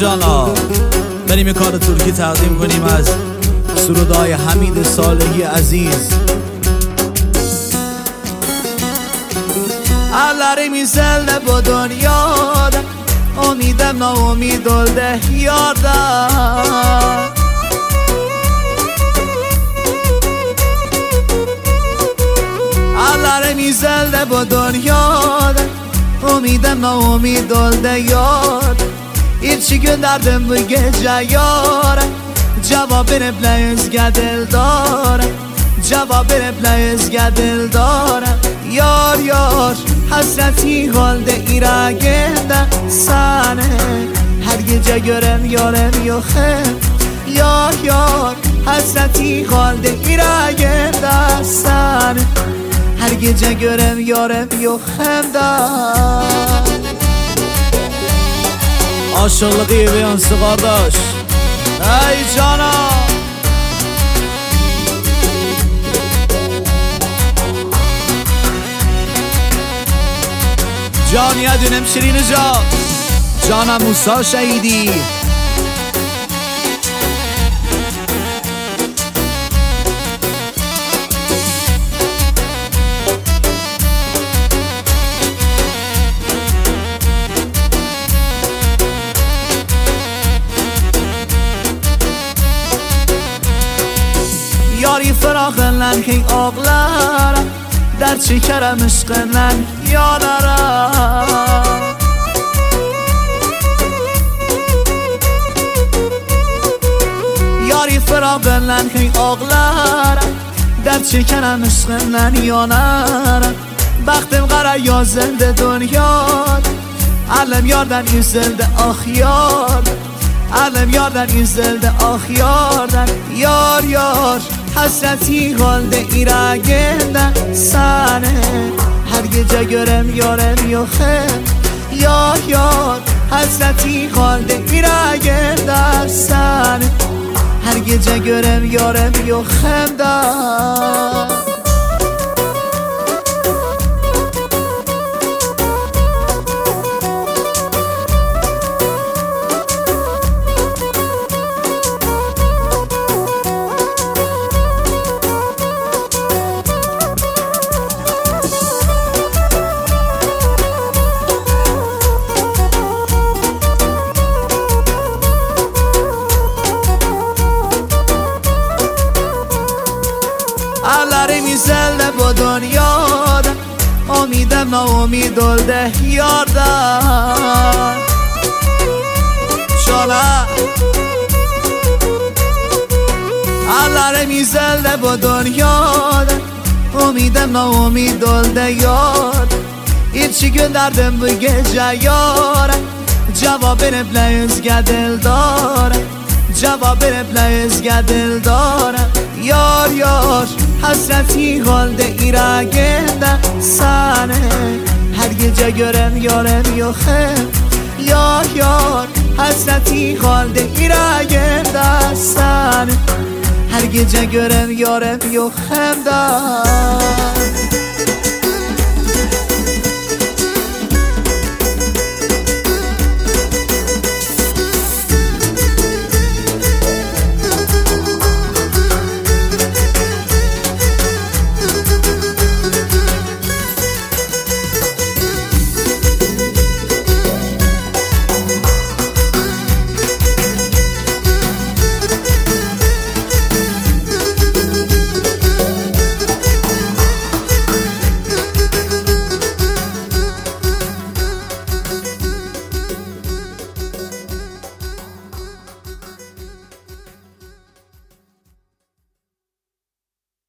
جانا بریم کار ترکی تقدیم کنیم از سرودای حمید صالحی عزیز. Ellerimi sende bu dünyada Umidem naumid oldu yarda Ellerimi sende bu dünyada Umidem naumid oldu yarda İlçi gönderdim bu gece yara Cevabını bile özge dildara Cevabını bile özge dildara Yar yar hasreti halde iragende sane Her gece görem yarem yoxem Yar yar hasreti halde iragende sane Her gece görem yarem yoxem da Aşıqlığı beyansı qardaş Ey cana جانی ادونم شیرین جا جانم موسا شهیدی یاری فراغلن که آقلارم در چکرم عشقنن یادارم یاری فراغلن که آقلارم در چکرم عشقنن یادارم بختم قرار یا زنده دنیا علم یاردن این زنده آخیار علم یاردن این زنده آخیاردن یار یار hasreti halde iragende sane Her gece görem yarem yoxem Yar yar hasreti halde iragende sane Her gece görem yarem yoxem da Ellerimi sende bu dünyada Umidem naumid oldu yardan Şola Ellerimi sende bu dünyada Umidem naumid oldu yardan İlçi gönderdim bu gece yara Cevabını bile özge dildara Cevabını bile özge dildara Yar yar hasreti halde iragende sane Her gece görem yarem yoxem Yar yar hasreti halde iragende sane Her gece görem yarem yoxem da